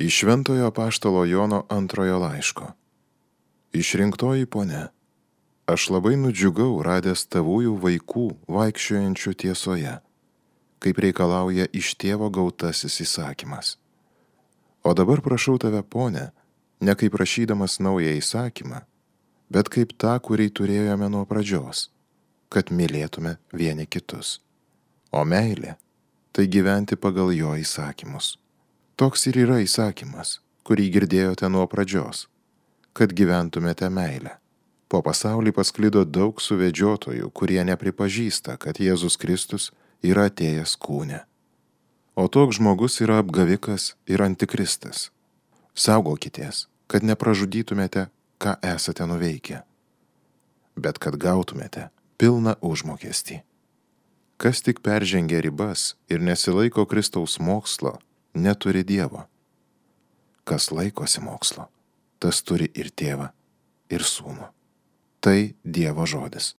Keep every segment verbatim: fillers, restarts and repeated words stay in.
Iš Šventojo apaštalo Jono antrojo laiško. Išrinktoji ponia, aš labai nudžiugau radęs tavųjų vaikų vaikščiojančių tiesoje, kaip reikalauja iš tėvo gautasis įsakymas. O dabar prašau tave, ponia, ne kaip prašydamas naują įsakymą, bet kaip tą, kurį turėjome nuo pradžios, kad mylėtume vieni kitus. O meilė – tai gyventi pagal jo įsakymus. Toks ir yra įsakymas, kurį girdėjote nuo pradžios, kad gyventumėte meilę. Po pasaulį pasklido daug suvedžiotojų, kurie nepripažįsta, kad Jėzus Kristus yra atėjęs kūne. O toks žmogus yra apgavikas ir antikristas. Saugokitės, kad nepražudytumėte, ką esate nuveikę, bet kad gautumėte pilną užmokestį. Kas tik peržengia ribas ir nesilaiko Kristaus mokslo, neturi Dievo. Kas laikosi mokslo, tas turi ir tėvą, ir sūnų. Tai Dievo žodis.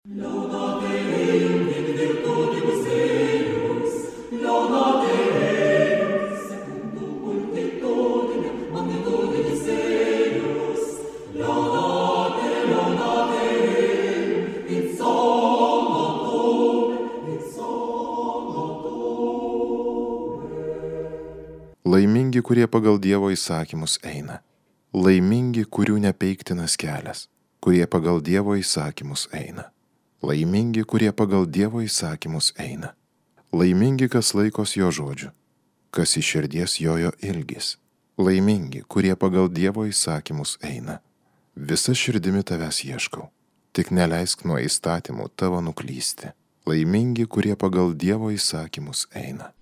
Laimingi, kurie pagal Dievo įsakymus eina. Laimingi, kurių nepeiktinas kelias, kurie pagal Dievo įsakymus eina. Laimingi, kurie pagal Dievo įsakymus eina. Laimingi, kas laikos jo žodžių, kas iš širdies jojo ilgis. Laimingi, kurie pagal Dievo įsakymus eina. Visa širdimi tavęs ieškau, tik neleisk nuo įstatymų tavo nuklysti. Laimingi, kurie pagal Dievo įsakymus eina.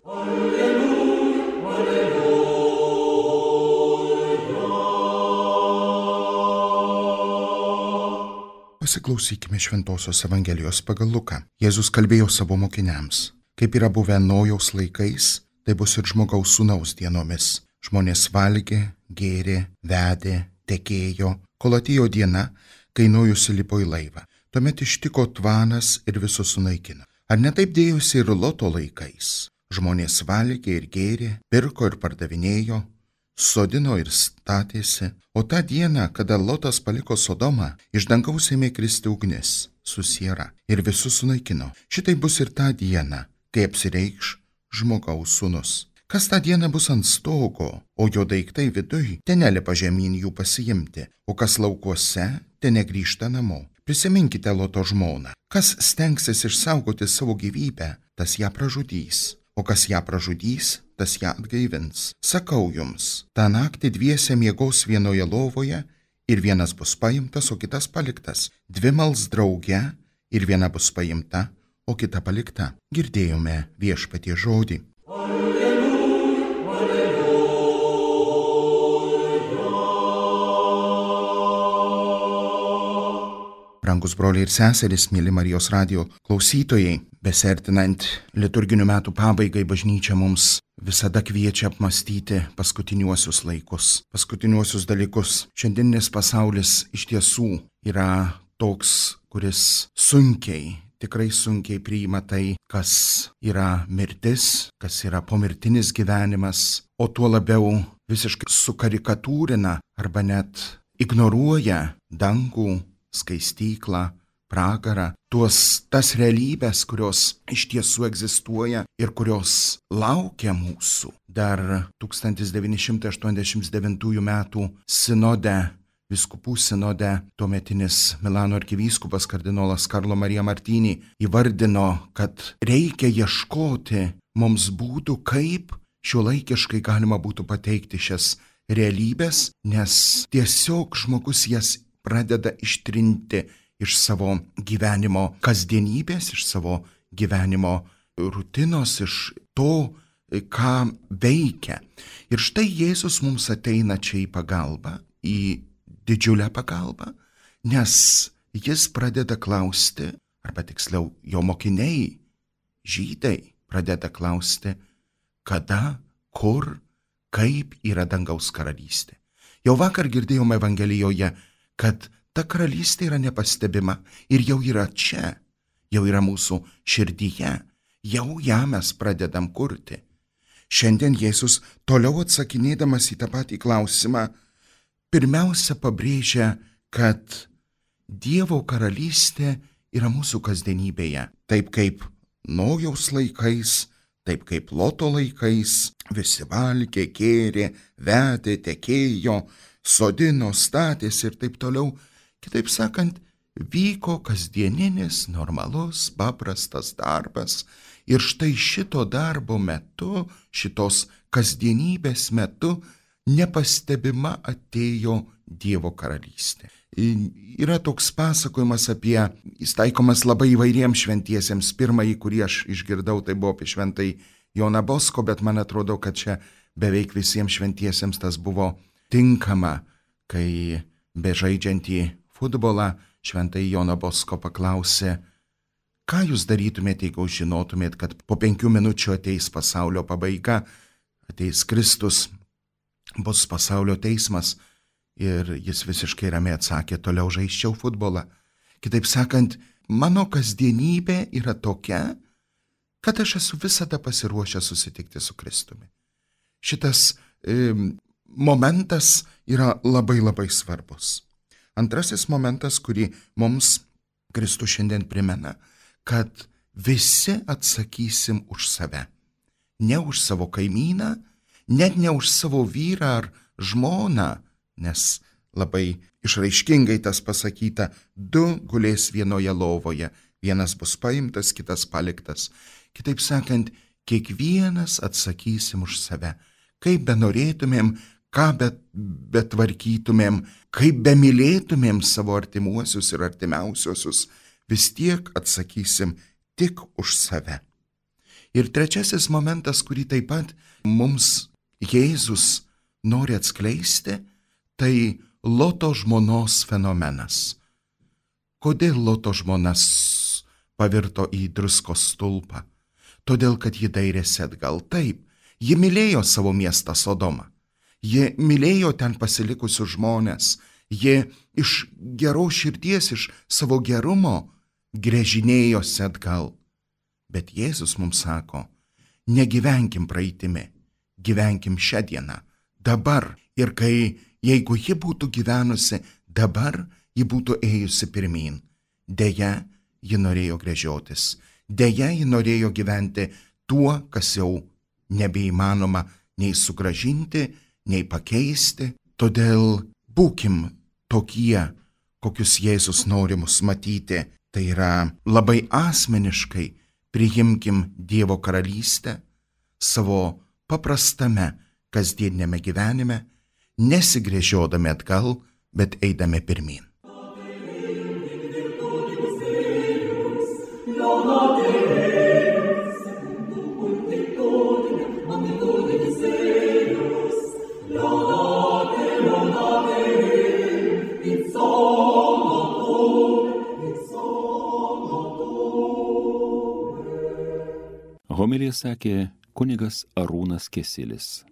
Pasiklausykime Šventosios Evangelijos pagal Luką. Jėzus kalbėjo savo mokiniams: kaip yra buvę Nojaus laikais, tai bus ir žmogaus sūnaus dienomis. Žmonės valgė, gėrė, vedė, tekėjo, kol atėjo diena, kai Nojus įlipo į laivą. Tuomet ištiko tvanas ir visus sunaikino. Ar ne taip dėjosi ir Loto laikais? Žmonės valgė ir gėrė, pirko ir pardavinėjo, sodino ir statėsi, o tą dieną, kada Lotas paliko Sodomą, iš dangaus ėmė kristi ugnis su siera ir visus sunaikino. Šitai bus ir tą dieną, kai apsireikš žmogaus sūnus. Kas tą dieną bus ant stogo, o jo daiktai viduj, ten nelipa žemyn jų pasiimti, o kas laukuose, ten negrįžta namo. Prisiminkite Loto žmoną. Kas stengsis išsaugoti savo gyvybę, tas ją pražudys, o kas ją pražudys, tas ją atgaivins. Sakau jums, tą naktį dviese miegos vienoje lovoje ir vienas bus paimtas, o kitas paliktas. Dvi mals drauge ir viena bus paimta, o kita palikta. Girdėjome Viešpaties žodį. Brangus broliai ir seserys, mėly Marijos radijo klausytojai, besertinant liturginių metų pabaigai, bažnyčia mums visada kviečia apmąstyti paskutiniuosius laikus, paskutiniuosius dalykus. Šiandienis pasaulis iš tiesų yra toks, kuris sunkiai, tikrai sunkiai priima tai, kas yra mirtis, kas yra pomirtinis gyvenimas, o tuo labiau visiškai sukarikatūrina arba net ignoruoja dangų, skaistyklą, pragarą, tuos tas realybės, kurios iš tiesų egzistuoja ir kurios laukia mūsų. Dar tūkstantis devyni šimtai aštuoniasdešimt devintųjų metų sinode, vyskupų sinode, tuometinis Milano arkivyskupas kardinolas Karlo Marija Martini įvardino, kad reikia ieškoti mums būdų, kaip šiuolaikiškai galima būtų pateikti šias realybės, nes tiesiog žmogus jas pradeda ištrinti iš savo gyvenimo kasdienybės, iš savo gyvenimo rutinos, iš to, ką veikia. Ir štai Jėzus mums ateina čia į pagalbą, į didžiulę pagalbą, nes jis pradeda klausti, arba tiksliau jo mokiniai, žydai, pradeda klausti, kada, kur, kaip yra dangaus karalystė. Jau vakar girdėjome Evangelijoje, kad ta karalystė yra nepastebima ir jau yra čia, jau yra mūsų širdyje, jau ją mes pradedam kurti. Šiandien Jėzus, toliau atsakinėdamas į tą patį klausimą, pirmiausia pabrėžia, kad Dievo karalystė yra mūsų kasdienybėje. Taip kaip Nojaus laikais, taip kaip Loto laikais, visi valgė, gėrė, vedė, tekėjo, sodino, statėsi ir taip toliau. Kitaip sakant, vyko kasdieninis, normalus, paprastas darbas. Ir štai šito darbo metu, šitos kasdienybės metu, nepastebima atėjo Dievo karalystė. Yra toks pasakojimas apie, jis taikomas labai įvairiems šventiesiems. Pirmąjį, kurį aš išgirdau, tai buvo apie šventąjį Joną Bosko, bet man atrodo, kad čia beveik visiems šventiesiems tas buvo tinkama, kai bežaidžiantį futbolą šventąjį Joną Bosko paklausė, ką jūs darytumėte, jeigu žinotumėt, kad po penkių minučių ateis pasaulio pabaiga, ateis Kristus, bus pasaulio teismas. Ir jis visiškai ramiai atsakė, toliau žaisčiau futbolą. Kitaip sakant, mano kasdienybė yra tokia, kad aš esu visada pasiruošęs susitikti su Kristumi. Šitas e, momentas yra labai labai svarbus. Antrasis momentas, kurį mums Kristus šiandien primena, kad visi atsakysim už save. Ne už savo kaimyną, net ne už savo vyrą ar žmoną, nes labai išraiškingai tas pasakyta, du gulės vienoje lovoje, vienas bus paimtas, kitas paliktas. Kitaip sakant, kiekvienas atsakysim už save. Kaip benorėtumėm, ką bet, betvarkytumėm, kaip bemylėtumėm savo artimuosius ir artimiausiosius, vis tiek atsakysim tik už save. Ir trečiasis momentas, kurį taip pat mums Jėzus nori atskleisti, tai Loto žmonos fenomenas. Kodėl Loto žmonas pavirto į druskos stulpą? Todėl, kad ji dairėsi atgal. Taip, ji mylėjo savo miestą Sodomą. Ji mylėjo ten pasilikusius žmonės. Ji iš geros širdies, iš savo gerumo gręžinėjosi atgal. Bet Jėzus mums sako, negyvenkim praeitimi, gyvenkim šią dieną, dabar. Ir kai, jeigu ji būtų gyvenusi dabar, ji būtų ėjusi pirmyn. Deja, ji norėjo gręžiotis. Deja, ji norėjo gyventi tuo, kas jau nebeįmanoma nei sugrąžinti, nei pakeisti. Todėl būkim tokie, kokius Jėzus nori mus matyti. Tai yra labai asmeniškai priimkim Dievo karalystę savo paprastame kasdienėme gyvenime, nesigręžiodami atgal, bet eidami pirmyn. Homiliją sakė kunigas Arūnas Kesilis.